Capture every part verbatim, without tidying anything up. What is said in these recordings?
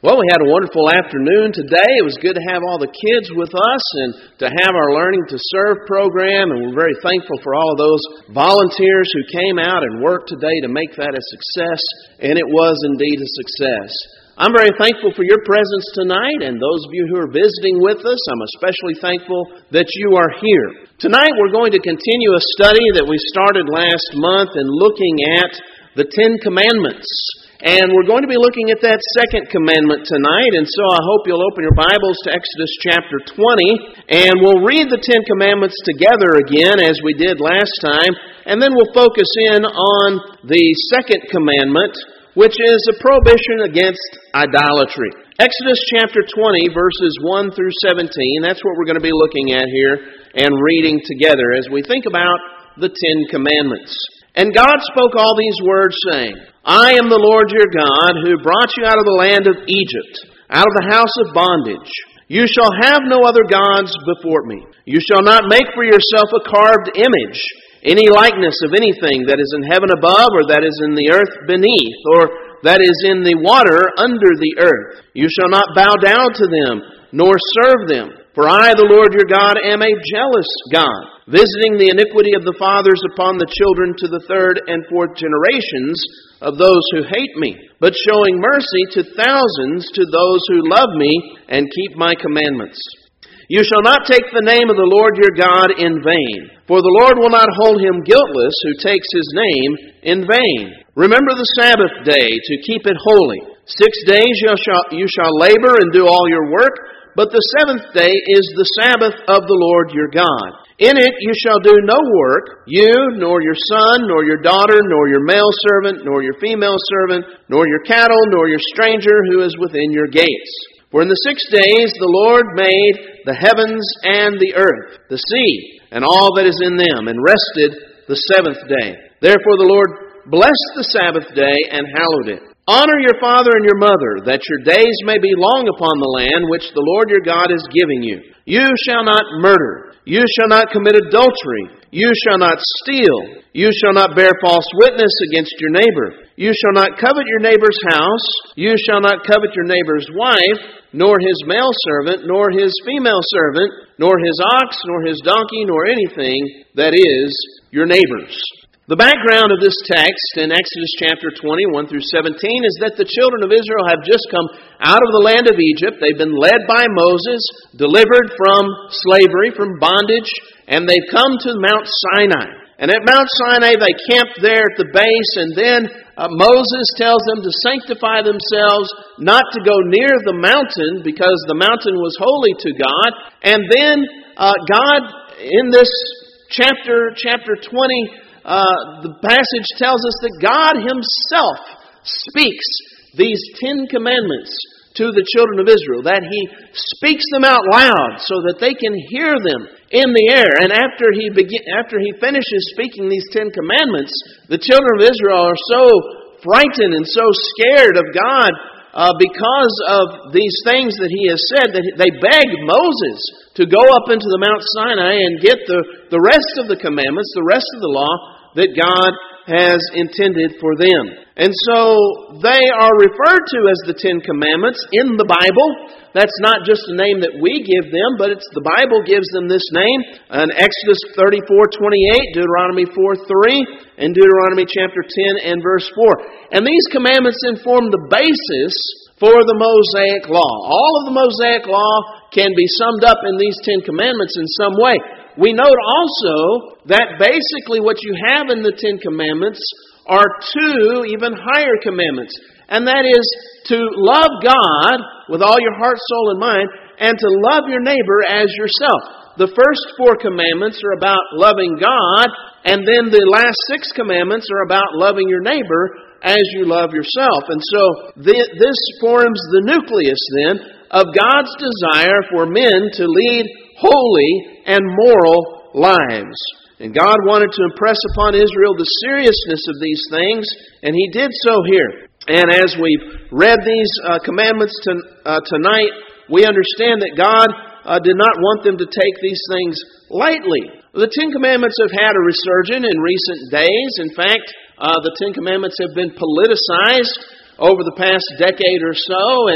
Well, we had a wonderful afternoon today. It was good to have all the kids with us and to have our Learning to Serve program, and we're very thankful for all of those volunteers who came out and worked today to make that a success, and it was indeed a success. I'm very thankful for your presence tonight, and those of you who are visiting with us, I'm especially thankful that you are here. Tonight we're going to continue a study that we started last month in looking at the Ten Commandments. And we're going to be looking at that second commandment tonight, and so I hope you'll open your Bibles to Exodus chapter twenty, and we'll read the Ten Commandments together again as we did last time, and then we'll focus in on the second commandment, which is a prohibition against idolatry. Exodus chapter twenty, verses one through seventeen, that's what we're going to be looking at here and reading together as we think about the Ten Commandments. And God spoke all these words, saying, I am the Lord your God, who brought you out of the land of Egypt, out of the house of bondage. You shall have no other gods before me. You shall not make for yourself a carved image, any likeness of anything that is in heaven above, or that is in the earth beneath, or that is in the water under the earth. You shall not bow down to them, nor serve them. For I, the Lord your God, am a jealous God, visiting the iniquity of the fathers upon the children to the third and fourth generations of those who hate me, but showing mercy to thousands to those who love me and keep my commandments. You shall not take the name of the Lord your God in vain, for the Lord will not hold him guiltless who takes his name in vain. Remember the Sabbath day to keep it holy. Six days you shall, you shall labor and do all your work, but the seventh day is the Sabbath of the Lord your God. In it you shall do no work, you, nor your son, nor your daughter, nor your male servant, nor your female servant, nor your cattle, nor your stranger who is within your gates. For in the six days the Lord made the heavens and the earth, the sea, and all that is in them, and rested the seventh day. Therefore the Lord blessed the Sabbath day and hallowed it. Honor your father and your mother, that your days may be long upon the land which the Lord your God is giving you. You shall not murder. You shall not commit adultery. You shall not steal. You shall not bear false witness against your neighbor. You shall not covet your neighbor's house. You shall not covet your neighbor's wife, nor his male servant, nor his female servant, nor his ox, nor his donkey, nor anything that is your neighbor's. The background of this text in Exodus chapter twenty, one through seventeen, is that the children of Israel have just come out of the land of Egypt. They've been led by Moses, delivered from slavery, from bondage, and they've come to Mount Sinai. And at Mount Sinai, they camped there at the base, and then uh, Moses tells them to sanctify themselves, not to go near the mountain, because the mountain was holy to God. And then uh, God, in this chapter, chapter twenty, Uh, the passage tells us that God Himself speaks these Ten Commandments to the children of Israel, that He speaks them out loud so that they can hear them in the air. And after He begin, after He finishes speaking these Ten Commandments, the children of Israel are so frightened and so scared of God uh, because of these things that He has said, that they beg Moses to go up into the Mount Sinai and get the, the rest of the commandments, the rest of the law that God has intended for them. And so they are referred to as the Ten Commandments in the Bible. That's not just a name that we give them, but it's the Bible gives them this name. In Exodus thirty-four twenty-eight, Deuteronomy four three, and Deuteronomy chapter ten and verse four. And these commandments then form the basis for the Mosaic Law. All of the Mosaic Law can be summed up in these Ten Commandments in some way. We note also that basically what you have in the Ten Commandments are two even higher commandments. And that is to love God with all your heart, soul, and mind, and to love your neighbor as yourself. The first four commandments are about loving God, and then the last six commandments are about loving your neighbor as you love yourself. And so th- this forms the nucleus then of God's desire for men to lead holy and moral lives. And God wanted to impress upon Israel the seriousness of these things, and He did so here. And as we've read these uh, commandments to, uh, tonight, we understand that God uh, did not want them to take these things lightly. The Ten Commandments have had a resurgence in recent days. In fact, uh, the Ten Commandments have been politicized over the past decade or so, and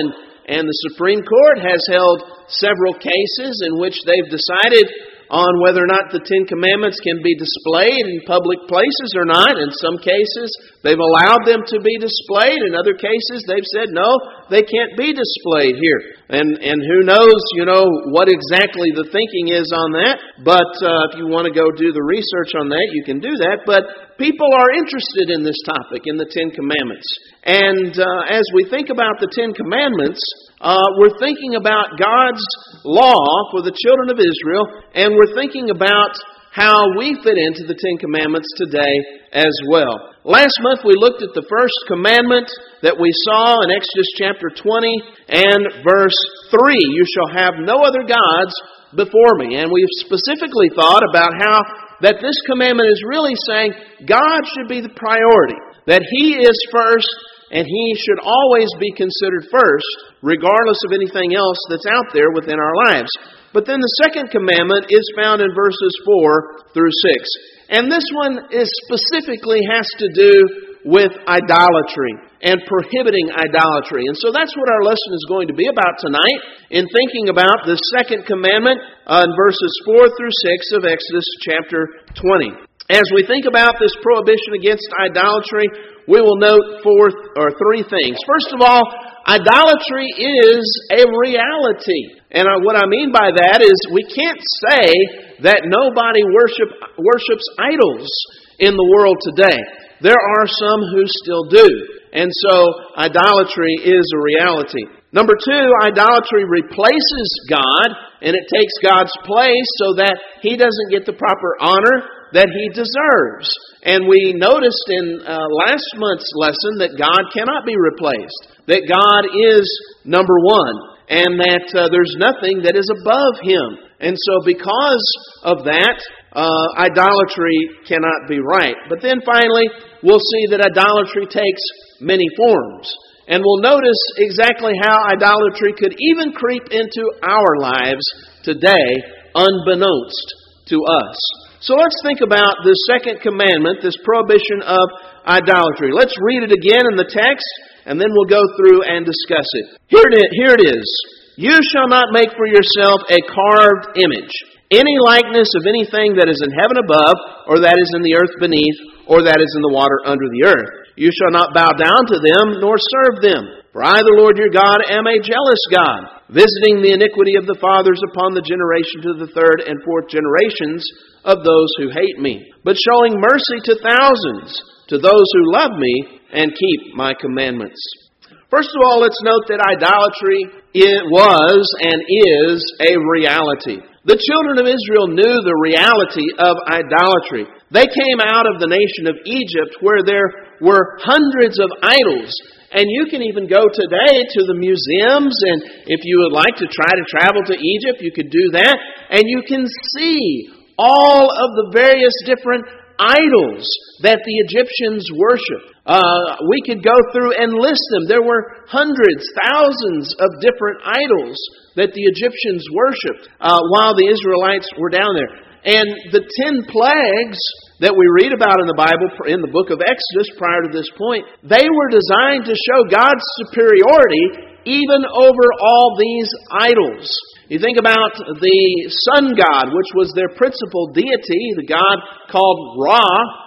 And the Supreme Court has held several cases in which they've decided on whether or not the Ten Commandments can be displayed in public places or not. In some cases, they've allowed them to be displayed. In other cases, they've said, no, they can't be displayed here. And and who knows, you know, what exactly the thinking is on that. But uh, if you want to go do the research on that, you can do that. But people are interested in this topic, in the Ten Commandments. And uh, as we think about the Ten Commandments, Uh, we're thinking about God's law for the children of Israel, and we're thinking about how we fit into the Ten Commandments today as well. Last month we looked at the first commandment that we saw in Exodus chapter twenty and verse three. You shall have no other gods before me. And we've specifically thought about how that this commandment is really saying God should be the priority, that He is first, and He should always be considered first, regardless of anything else that's out there within our lives. But then the second commandment is found in verses four through six. And this one is specifically has to do with idolatry and prohibiting idolatry. And so that's what our lesson is going to be about tonight, in thinking about the second commandment uh, in verses four through six of Exodus chapter twenty. As we think about this prohibition against idolatry, we will note four or three things. First of all, idolatry is a reality. And what I mean by that is we can't say that nobody worship, worships idols in the world today. There are some who still do. And so idolatry is a reality. Number two, idolatry replaces God, and it takes God's place so that He doesn't get the proper honor that He deserves. And we noticed in uh, last month's lesson that God cannot be replaced, that God is number one, and that uh, there's nothing that is above Him. And so because of that, uh, idolatry cannot be right. But then finally, we'll see that idolatry takes many forms. And we'll notice exactly how idolatry could even creep into our lives today, unbeknownst to us. So let's think about the second commandment, this prohibition of idolatry. Let's read it again in the text, and then we'll go through and discuss it. Here it is. Here it is. You shall not make for yourself a carved image, any likeness of anything that is in heaven above, or that is in the earth beneath, or that is in the water under the earth. You shall not bow down to them, nor serve them. For I, the Lord your God, am a jealous God, visiting the iniquity of the fathers upon the generation to the third and fourth generations of those who hate me, but showing mercy to thousands, to those who love me and keep my commandments. First of all, let's note that idolatry it was and is a reality. The children of Israel knew the reality of idolatry. They came out of the nation of Egypt where there were hundreds of idols. And you can even go today to the museums, and if you would like to try to travel to Egypt, you could do that. And you can see all of the various different idols that the Egyptians worshiped. Uh, we could go through and list them. There were hundreds, thousands of different idols that the Egyptians worshipped uh, while the Israelites were down there. And the ten plagues that we read about in the Bible, in the book of Exodus prior to this point, they were designed to show God's superiority even over all these idols. You think about the sun god, which was their principal deity, the god called Ra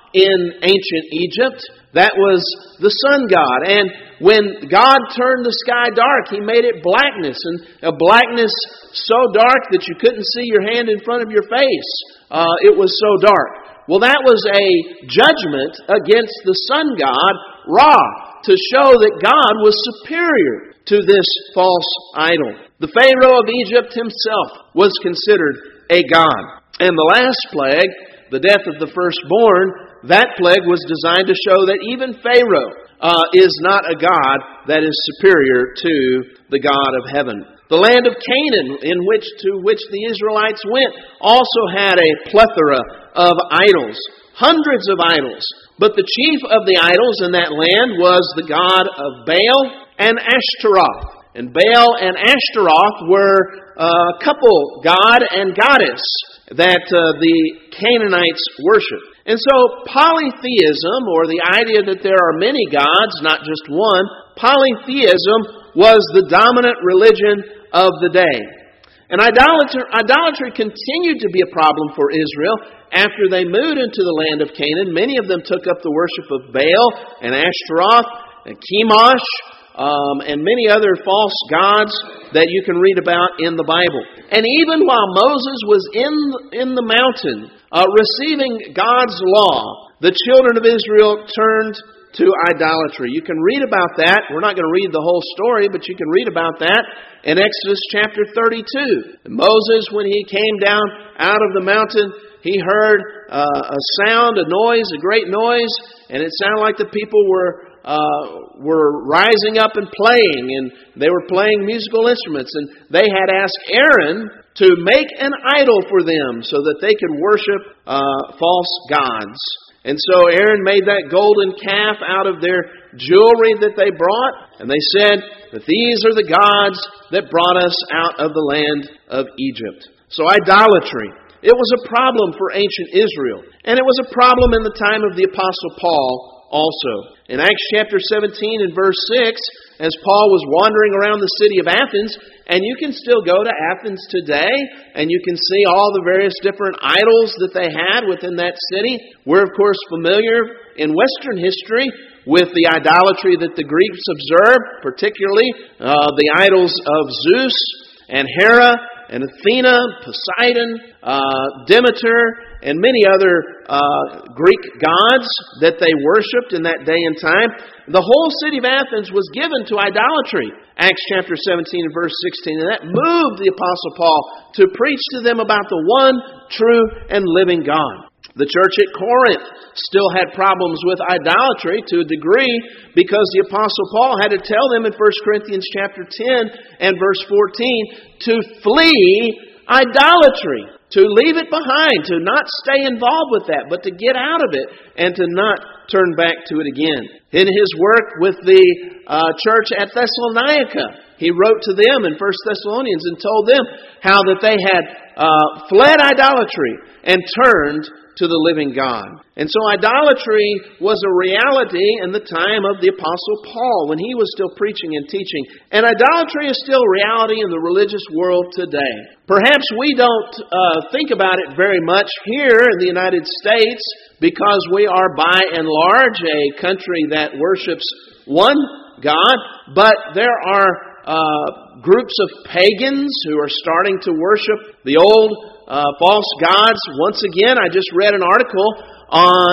in ancient Egypt. That was the sun god. And when God turned the sky dark, He made it blackness, and a blackness so dark that you couldn't see your hand in front of your face. Uh, it was so dark. Well, that was a judgment against the sun god, Ra, to show that God was superior to this false idol. The Pharaoh of Egypt himself was considered a god. And the last plague, the death of the firstborn, that plague was designed to show that even Pharaoh uh, is not a god that is superior to the God of heaven. The land of Canaan, in which to which the Israelites went, also had a plethora of idols, hundreds of idols. But the chief of the idols in that land was the god of Baal and Ashtaroth. And Baal and Ashtaroth were a couple, god and goddess, that uh, the Canaanites worshiped. And so polytheism, or the idea that there are many gods, not just one, polytheism was the dominant religion of the day. And idolatry, idolatry continued to be a problem for Israel after they moved into the land of Canaan. Many of them took up the worship of Baal and Ashtaroth and Chemosh um, and many other false gods that you can read about in the Bible. And even while Moses was in, in the mountain uh, receiving God's law, the children of Israel turned to idolatry. You can read about that. We're not going to read the whole story, but you can read about that in Exodus chapter thirty-two. Moses, when he came down out of the mountain, he heard uh, a sound, a noise, a great noise, and it sounded like the people were uh, were rising up and playing, and they were playing musical instruments, and they had asked Aaron to make an idol for them so that they could worship uh, false gods. And so Aaron made that golden calf out of their jewelry that they brought. And they said that these are the gods that brought us out of the land of Egypt. So idolatry, it was a problem for ancient Israel. And it was a problem in the time of the Apostle Paul also. In Acts chapter seventeen and verse six, as Paul was wandering around the city of Athens, and you can still go to Athens today, and you can see all the various different idols that they had within that city. We're, of course, familiar in Western history with the idolatry that the Greeks observed, particularly uh, the idols of Zeus and Hera and Athena, Poseidon, uh, Demeter, and many other uh, Greek gods that they worshipped in that day and time. The whole city of Athens was given to idolatry. Acts chapter seventeen and verse sixteen. And that moved the Apostle Paul to preach to them about the one true and living God. The church at Corinth still had problems with idolatry to a degree because the Apostle Paul had to tell them in First Corinthians chapter ten and verse fourteen to flee idolatry, to leave it behind, to not stay involved with that, but to get out of it and to not turn back to it again. In his work with the uh, church at Thessalonica, he wrote to them in First Thessalonians and told them how that they had uh, fled idolatry and turned to the living God. And so idolatry was a reality in the time of the Apostle Paul when he was still preaching and teaching. And idolatry is still a reality in the religious world today. Perhaps we don't uh, think about it very much here in the United States because we are by and large a country that worships one God, but there are uh, groups of pagans who are starting to worship the old Uh, false gods. Once again, I just read an article on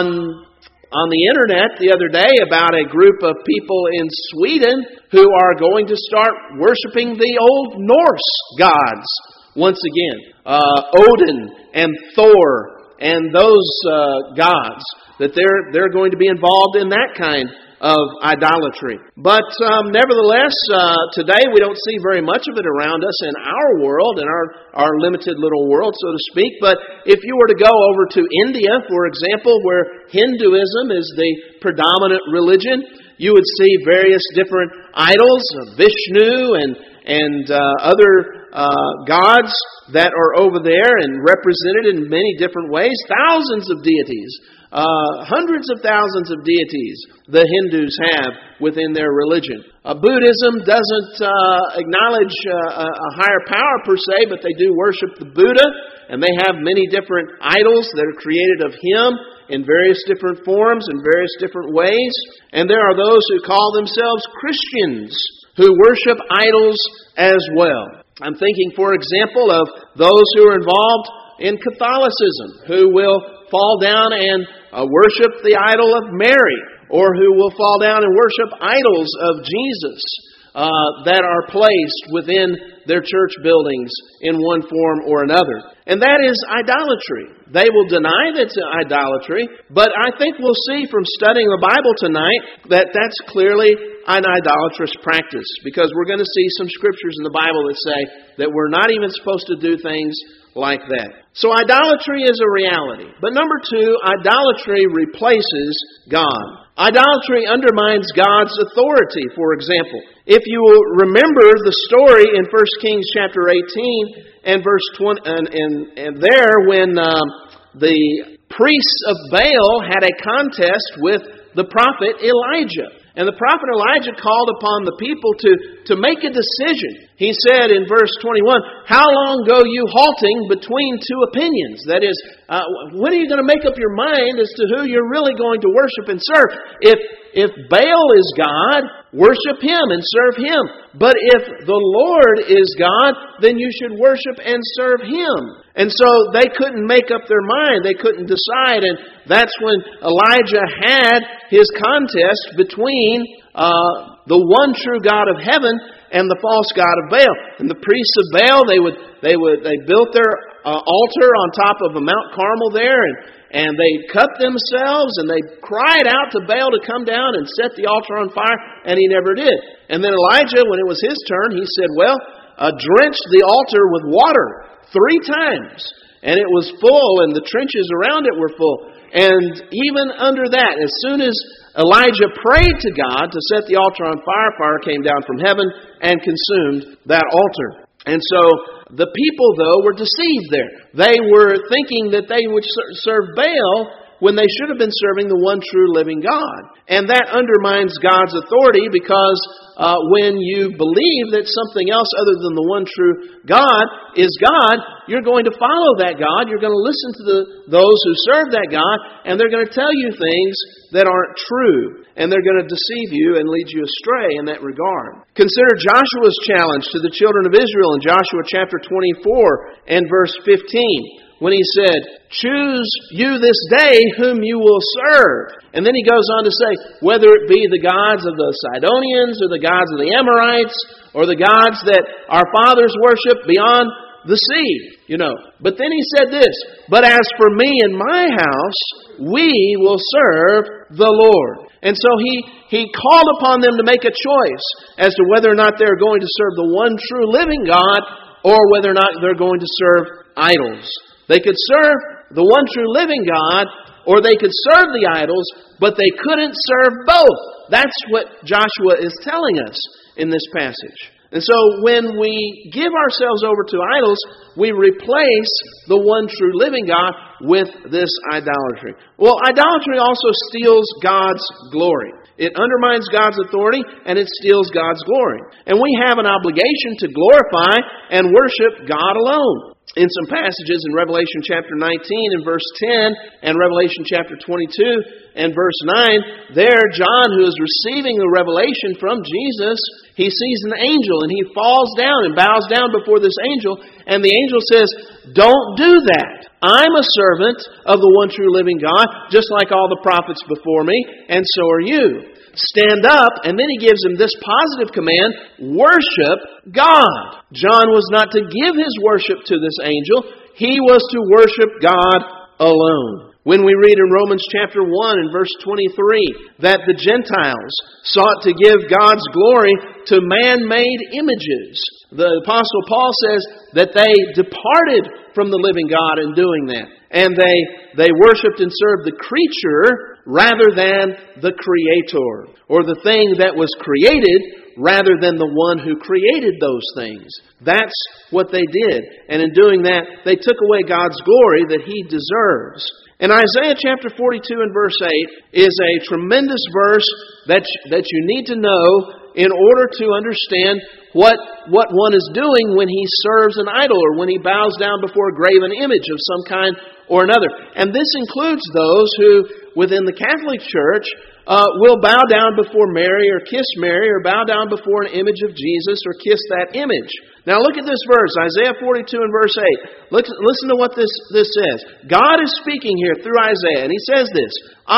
on the internet the other day about a group of people in Sweden who are going to start worshiping the old Norse gods once again. Uh, Odin and Thor and those uh, gods, that they're they're going to be involved in that kind of idolatry. But um, nevertheless, uh, today we don't see very much of it around us in our world, in our, our limited little world, so to speak. But if you were to go over to India, for example, where Hinduism is the predominant religion, you would see various different idols of Vishnu and, and uh, other uh, gods that are over there and represented in many different ways. Thousands of deities. Uh, hundreds of thousands of deities the Hindus have within their religion. Uh, Buddhism doesn't uh, acknowledge uh, a higher power per se, but they do worship the Buddha, and they have many different idols that are created of him in various different forms and various different ways. And there are those who call themselves Christians who worship idols as well. I'm thinking, for example, of those who are involved in Catholicism, who will fall down and uh, worship the idol of Mary, or who will fall down and worship idols of Jesus uh, that are placed within their church buildings in one form or another. And that is idolatry. They will deny that it's idolatry, but I think we'll see from studying the Bible tonight that that's clearly an idolatrous practice, because we're going to see some scriptures in the Bible that say that we're not even supposed to do things like that. So idolatry is a reality. But number two, idolatry replaces God. Idolatry undermines God's authority, for example. If you remember the story in First Kings chapter eighteen and verse twenty, and, and, and there when um, the priests of Baal had a contest with the prophet Elijah. And the prophet Elijah called upon the people to to make a decision. He said in verse twenty-one, "How long go you halting between two opinions?" That is, uh, when are you going to make up your mind as to who you're really going to worship and serve? If if Baal is God, worship him and serve him. But if the Lord is God, then you should worship and serve him. And so they couldn't make up their mind. They couldn't decide. And that's when Elijah had his contest between uh, the one true God of heaven and the false god of Baal. And the priests of Baal, they would they would they built their uh, altar on top of a Mount Carmel there, and and they cut themselves, and they cried out to Baal to come down and set the altar on fire, and he never did. And then Elijah, when it was his turn, he said, well, uh, drench the altar with water three times. And it was full, and the trenches around it were full. And even under that, as soon as Elijah prayed to God to set the altar on fire, fire came down from heaven and consumed that altar. And so the people, though, were deceived there. They were thinking that they would serve Baal when they should have been serving the one true living God. And that undermines God's authority, because uh, when you believe that something else other than the one true God is God, you're going to follow that God. You're going to listen to the, those who serve that God, and they're going to tell you things that aren't true. And they're going to deceive you and lead you astray in that regard. Consider Joshua's challenge to the children of Israel in Joshua chapter twenty-four and verse fifteen. When he said, choose you this day whom you will serve. And then he goes on to say, whether it be the gods of the Sidonians or the gods of the Amorites or the gods that our fathers worship beyond the sea, you know. But then he said this, but as for me and my house, we will serve the Lord. And so he, he called upon them to make a choice as to whether or not they're going to serve the one true living God or whether or not they're going to serve idols. They could serve the one true living God, or they could serve the idols, but they couldn't serve both. That's what Joshua is telling us in this passage. And so when we give ourselves over to idols, we replace the one true living God with this idolatry. Well, idolatry also steals God's glory. It undermines God's authority, and it steals God's glory. And we have an obligation to glorify and worship God alone. In some passages in Revelation chapter nineteen and verse ten and Revelation chapter twenty-two and verse nine, there John, who is receiving the revelation from Jesus, he sees an angel and he falls down and bows down before this angel, and the angel says, don't do that. I'm a servant of the one true living God, just like all the prophets before me, and so are you. Stand up, and then he gives him this positive command, worship God. John was not to give his worship to this angel. He was to worship God alone. When we read in Romans chapter one and verse twenty-three that the Gentiles sought to give God's glory to man-made images, the Apostle Paul says that they departed from the living God in doing that. And they, they worshipped and served the creature rather than the Creator, or the thing that was created rather than the one who created those things. That's what they did. And in doing that, they took away God's glory that He deserves. And Isaiah chapter forty-two and verse eight is a tremendous verse that, that you need to know in order to understand what, what one is doing when he serves an idol or when he bows down before a graven image of some kind or another. And this includes those who, within the Catholic Church, uh, will bow down before Mary or kiss Mary or bow down before an image of Jesus or kiss that image. Now look at this verse, Isaiah forty-two and verse eight. Look, listen to what this, this says. God is speaking here through Isaiah, and He says this,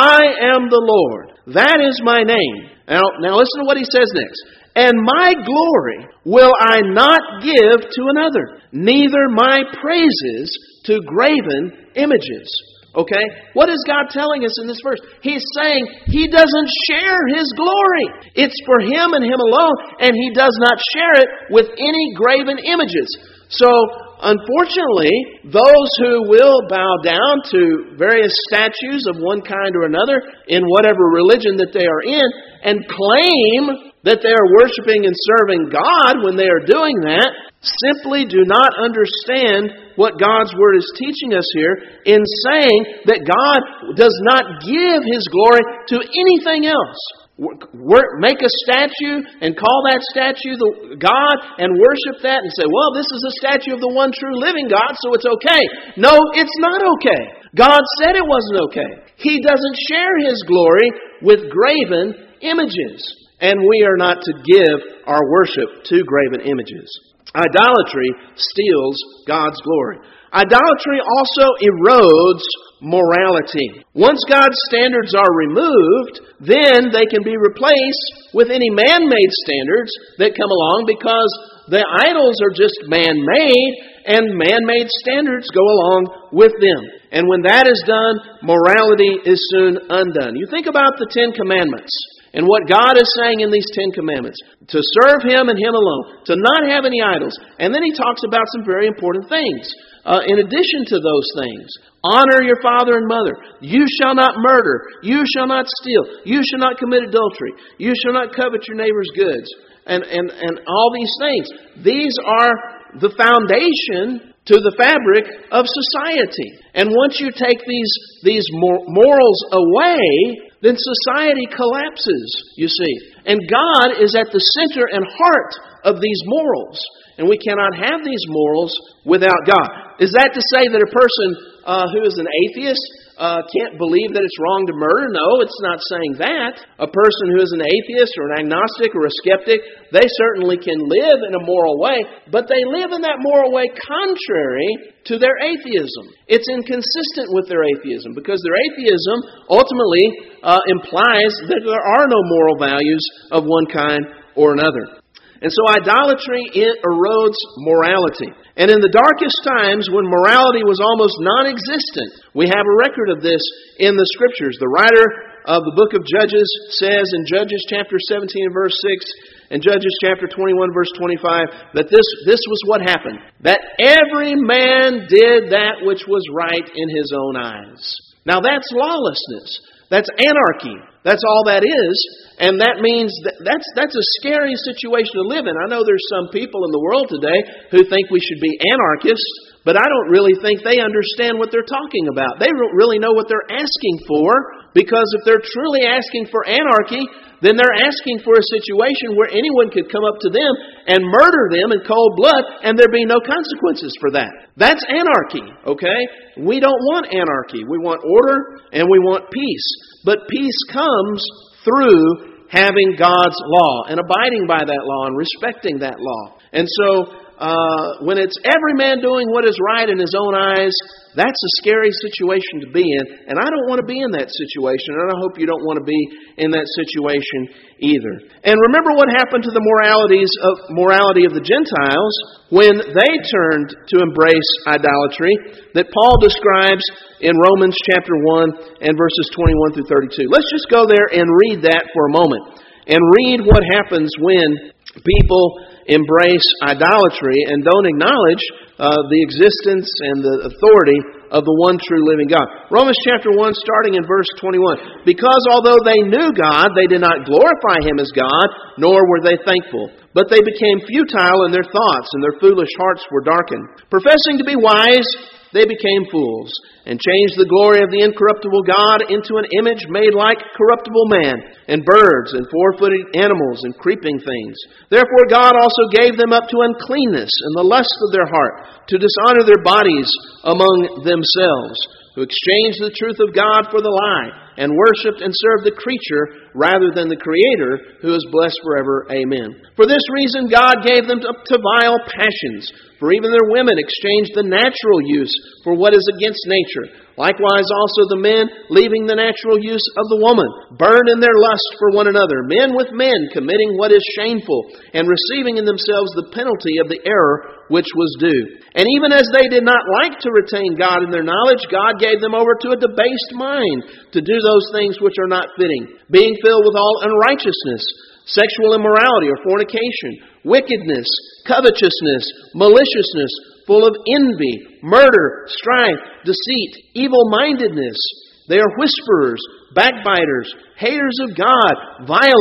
I am the Lord, that is my name. Now, now listen to what He says next. And my glory will I not give to another, neither my praises to graven images. Okay? What is God telling us in this verse? He's saying He doesn't share His glory. It's for Him and Him alone, and He does not share it with any graven images. So, unfortunately, those who will bow down to various statues of one kind or another in whatever religion that they are in and claim that they are worshiping and serving God when they are doing that, simply do not understand what God's Word is teaching us here in saying that God does not give His glory to anything else make a statue and call that statue the God and worship that and say, well, this is a statue of the one true living God, so it's okay. No, it's not okay. God said it wasn't okay. He doesn't share His glory with graven images. And we are not to give our worship to graven images. Idolatry steals God's glory. Idolatry also erodes morality. Once God's standards are removed, then they can be replaced with any man-made standards that come along, because the idols are just man-made and man-made standards go along with them. And when that is done, morality is soon undone. You think about the Ten Commandments and what God is saying in these Ten Commandments. To serve Him and Him alone. To not have any idols. And then He talks about some very important things. Uh, in addition to those things, honor your father and mother. You shall not murder. You shall not steal. You shall not commit adultery. You shall not covet your neighbor's goods. And, and, and all these things. These are the foundation to the fabric of society. And once you take these, these morals away, then society collapses, you see. And God is at the center and heart of these morals. And we cannot have these morals without God. Is that to say that a person uh, who is an atheist uh, can't believe that it's wrong to murder? No, it's not saying that. A person who is an atheist or an agnostic or a skeptic, they certainly can live in a moral way, but they live in that moral way contrary to their atheism. It's inconsistent with their atheism, because their atheism ultimately uh, implies that there are no moral values of one kind or another. And so idolatry, it erodes morality. And in the darkest times, when morality was almost non-existent, we have a record of this in the Scriptures. The writer of the book of Judges says in Judges chapter seventeen and verse six, and Judges chapter twenty-one verse twenty-five, that this, this was what happened. That every man did that which was right in his own eyes. Now that's lawlessness. That's anarchy. That's all that is. And that means that that's, that's a scary situation to live in. I know there's some people in the world today who think we should be anarchists, but I don't really think they understand what they're talking about. They don't really know what they're asking for, because if they're truly asking for anarchy, then they're asking for a situation where anyone could come up to them and murder them in cold blood and there'd be no consequences for that. That's anarchy, okay? We don't want anarchy. We want order and we want peace. But peace comes through having God's law and abiding by that law and respecting that law. And so uh, when it's every man doing what is right in his own eyes, that's a scary situation to be in. And I don't want to be in that situation. And I hope you don't want to be in that situation either. And remember what happened to the moralities of morality of the Gentiles when they turned to embrace idolatry, that Paul describes in Romans chapter one and verses twenty-one through thirty-two. Let's just go there and read that for a moment. And read what happens when people embrace idolatry and don't acknowledge uh, the existence and the authority of the one true living God. Romans chapter one, starting in verse twenty-one. Because although they knew God, they did not glorify Him as God, nor were they thankful. But they became futile in their thoughts, and their foolish hearts were darkened. Professing to be wise, they became fools, and changed the glory of the incorruptible God into an image made like corruptible man, and birds, and four-footed animals, and creeping things. Therefore God also gave them up to uncleanness and the lust of their heart, to dishonor their bodies among themselves, who exchanged the truth of God for the lie, and worshipped and served the creature rather than the Creator, who is blessed forever. Amen. For this reason God gave them up to vile passions, for even their women exchanged the natural use for what is against nature. Likewise also the men, leaving the natural use of the woman, burned in their lust for one another, men with men, committing what is shameful, and receiving in themselves the penalty of the error which was due. And even as they did not like to retain God in their knowledge, God gave them over to a debased mind, to do those things which are not fitting, being filled with all unrighteousness, sexual immorality or fornication, wickedness, covetousness, maliciousness, full of envy, murder, strife, deceit, evil-mindedness. They are whisperers, backbiters, haters of God, violent,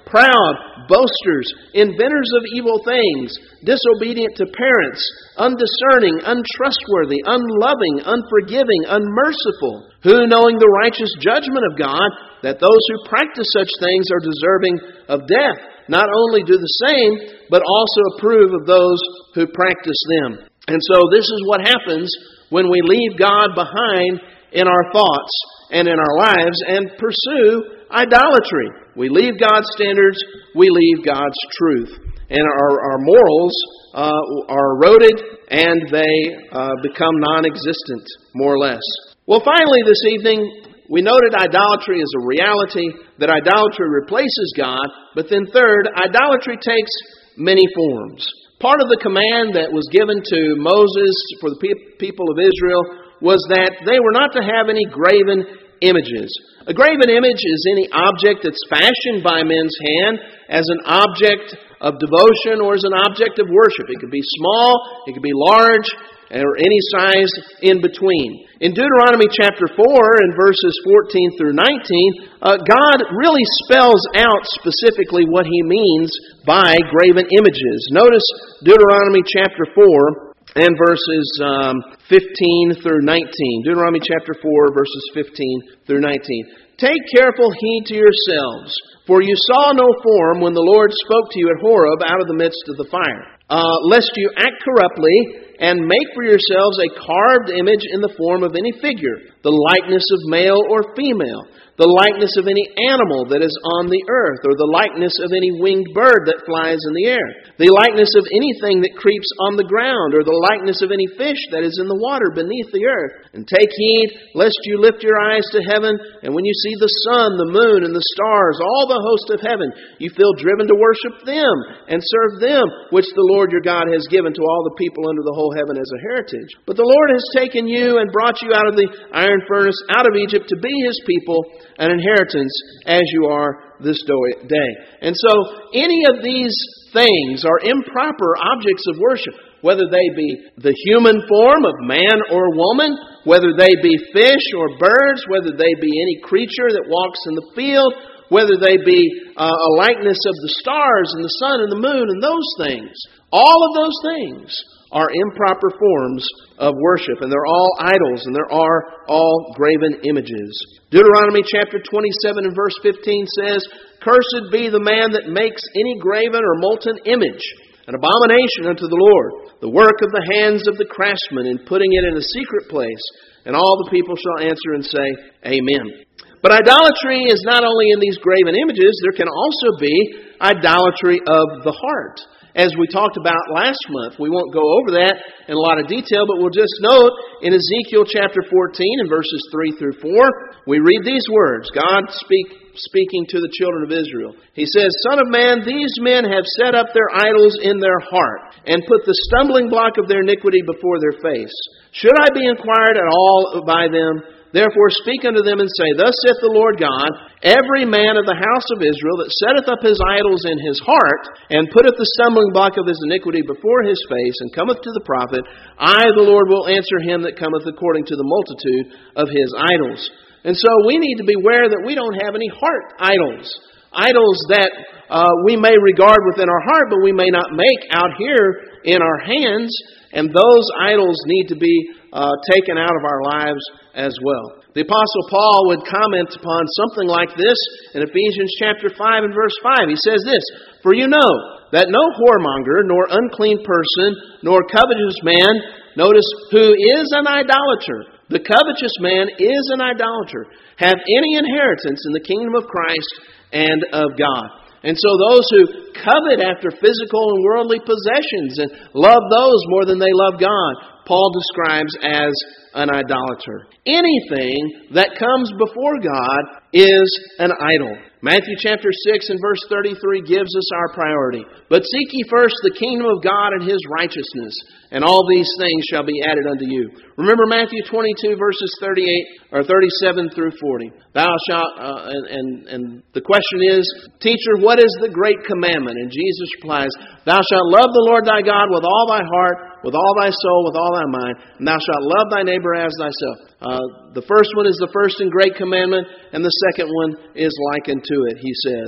proud, boasters, inventors of evil things, disobedient to parents, undiscerning, untrustworthy, unloving, unforgiving, unmerciful, who, knowing the righteous judgment of God, that those who practice such things are deserving of death, not only do the same, but also approve of those who practice them. And so this is what happens when we leave God behind in our thoughts and in our lives and pursue idolatry. We leave God's standards, we leave God's truth. And our, our morals uh, are eroded and they uh, become non-existent, more or less. Well, finally this evening, we noted idolatry is a reality, that idolatry replaces God. But then third, idolatry takes many forms. Part of the command that was given to Moses for the pe- people of Israel was that they were not to have any graven images. A graven image is any object that's fashioned by men's hand as an object of devotion or as an object of worship. It could be small, it could be large, or any size in between. In Deuteronomy chapter four and verses fourteen through nineteen, uh, God really spells out specifically what He means by graven images. Notice Deuteronomy chapter four and verses um, fifteen through nineteen. Deuteronomy chapter four, verses fifteen through nineteen. Take careful heed to yourselves, for you saw no form when the Lord spoke to you at Horeb out of the midst of the fire, uh, lest you act corruptly and make for yourselves a carved image in the form of any figure, the likeness of male or female, the likeness of any animal that is on the earth, or the likeness of any winged bird that flies in the air, the likeness of anything that creeps on the ground, or the likeness of any fish that is in the water beneath the earth. And take heed, lest you lift your eyes to heaven, and when you see the sun, the moon, and the stars, all the host of heaven, you feel driven to worship them and serve them, which the Lord your God has given to all the people under the whole heaven as a heritage. But the Lord has taken you and brought you out of the iron furnace, out of Egypt, to be His people, an inheritance as you are this day. And so any of these things are improper objects of worship, whether they be the human form of man or woman, whether they be fish or birds, whether they be any creature that walks in the field, whether they be uh, a likeness of the stars and the sun and the moon and those things. All of those things are improper forms of worship, and they're all idols, and there are all graven images. Deuteronomy chapter twenty-seven and verse fifteen says, Cursed be the man that makes any graven or molten image, an abomination unto the Lord, the work of the hands of the craftsman, in putting it in a secret place. And all the people shall answer and say, Amen. But idolatry is not only in these graven images, there can also be idolatry of the heart. As we talked about last month, we won't go over that in a lot of detail, but we'll just note in Ezekiel chapter fourteen and verses three through four, we read these words. God speak, speaking to the children of Israel. He says, Son of man, these men have set up their idols in their heart and put the stumbling block of their iniquity before their face. Should I be inquired at all by them? Therefore speak unto them and say, Thus saith the Lord God, Every man of the house of Israel that setteth up his idols in his heart, and putteth the stumbling block of his iniquity before his face, and cometh to the prophet, I, the Lord, will answer him that cometh according to the multitude of his idols. And so we need to beware that we don't have any heart idols. Idols that uh, we may regard within our heart, but we may not make out here in our hands. And those idols need to be uh, taken out of our lives as well. The Apostle Paul would comment upon something like this in Ephesians chapter five and verse five. He says this, For you know that no whoremonger, nor unclean person, nor covetous man, notice, who is an idolater, the covetous man is an idolater, have any inheritance in the kingdom of Christ and of God. And so those who covet after physical and worldly possessions and love those more than they love God, Paul describes as an idolater. Anything that comes before God is an idol. Matthew chapter six and verse thirty-three gives us our priority. But seek ye first the kingdom of God and His righteousness, and all these things shall be added unto you. Remember Matthew twenty-two verses thirty-eight or thirty-seven through forty. Thou shalt, uh, and, and, and the question is, Teacher, what is the great commandment? And Jesus replies, Thou shalt love the Lord thy God with all thy heart, with all thy soul, with all thy mind, and thou shalt love thy neighbor as thyself. Uh, the first one is the first and great commandment, and the second one is likened to it, he says.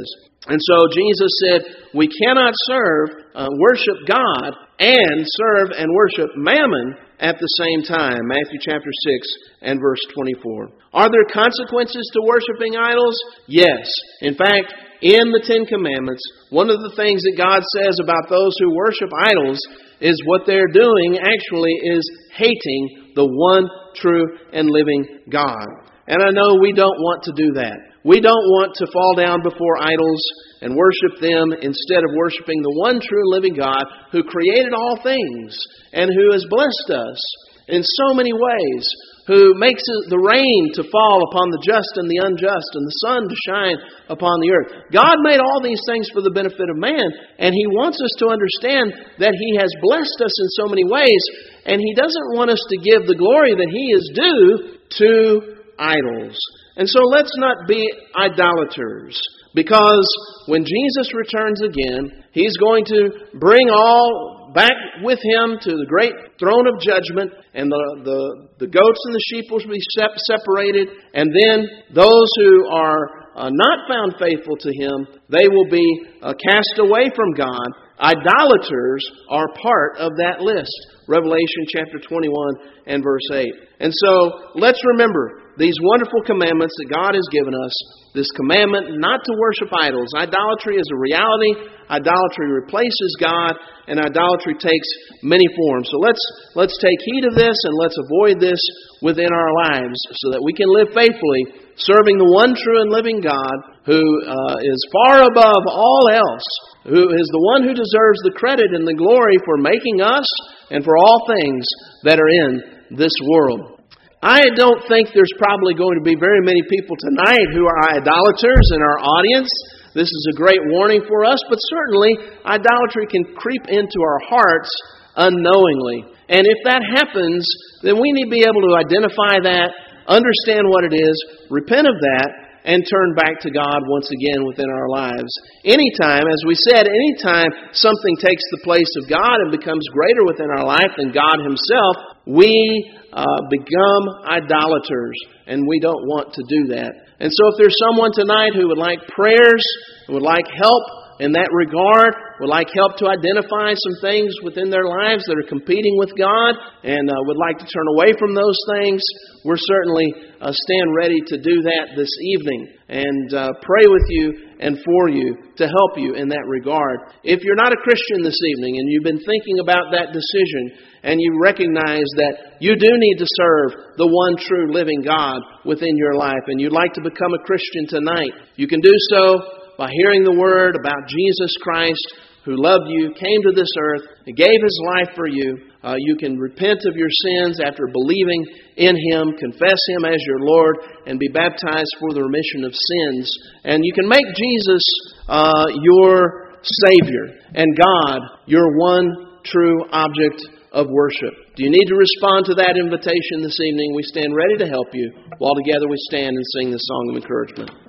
And so Jesus said, we cannot serve, uh, worship God and serve and worship Mammon at the same time. Matthew chapter six and verse twenty-four. Are there consequences to worshiping idols? Yes. In fact, in the Ten Commandments, one of the things that God says about those who worship idols is what they're doing actually is hating the one true and living God. And I know we don't want to do that. We don't want to fall down before idols and worship them instead of worshiping the one true living God who created all things and who has blessed us in so many ways, who makes the rain to fall upon the just and the unjust and the sun to shine upon the earth. God made all these things for the benefit of man, and He wants us to understand that He has blessed us in so many ways, and He doesn't want us to give the glory that He is due to idols. And so let's not be idolaters, because when Jesus returns again, He's going to bring all back with Him to the great throne of judgment, and the, the, the goats and the sheep will be separated, and then those who are uh, not found faithful to Him, they will be uh, cast away from God. Idolaters are part of that list. Revelation chapter twenty-one and verse eight. And so, let's remember these wonderful commandments that God has given us. This commandment not to worship idols. Idolatry is a reality. Idolatry replaces God, and idolatry takes many forms. So let's let's take heed of this, and let's avoid this within our lives so that we can live faithfully, serving the one true and living God who uh, is far above all else, who is the one who deserves the credit and the glory for making us and for all things that are in this world. I don't think there's probably going to be very many people tonight who are idolaters in our audience. This is a great warning for us, but certainly idolatry can creep into our hearts unknowingly. And if that happens, then we need to be able to identify that, understand what it is, repent of that, and turn back to God once again within our lives. Anytime, as we said, anytime something takes the place of God and becomes greater within our life than God Himself, we uh, become idolaters, and we don't want to do that. And so if there's someone tonight who would like prayers, who would like help in that regard, would like help to identify some things within their lives that are competing with God, and uh, would like to turn away from those things, we're certainly uh, stand ready to do that this evening and uh, pray with you and for you to help you in that regard. If you're not a Christian this evening and you've been thinking about that decision and you recognize that you do need to serve the one true living God within your life and you'd like to become a Christian tonight, you can do so by hearing the word about Jesus Christ, who loved you, came to this earth, and gave His life for you. Uh, you can repent of your sins after believing in Him, confess Him as your Lord, and be baptized for the remission of sins. And you can make Jesus uh, your Savior, and God your one true object of worship. Do you need to respond to that invitation this evening? We stand ready to help you. While together we stand and sing this song of encouragement.